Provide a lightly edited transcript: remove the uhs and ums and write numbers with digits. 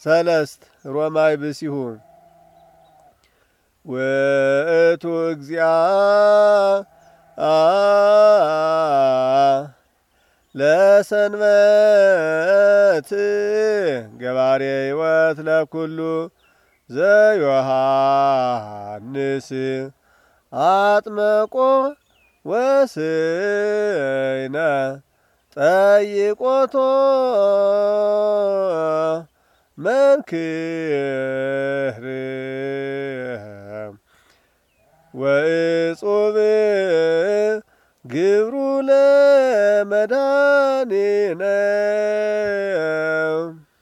ሰለስት ሮማይ ብሲሁ ውእቱ እግዚአ ለሰንበት ገባሬ ሕይወት ለኩሉ ዘዮሐንስ አጥመቆ ወስነ ጠይቆቶ መንክር ወእጹብ ግብሩ ለመድኃኒነ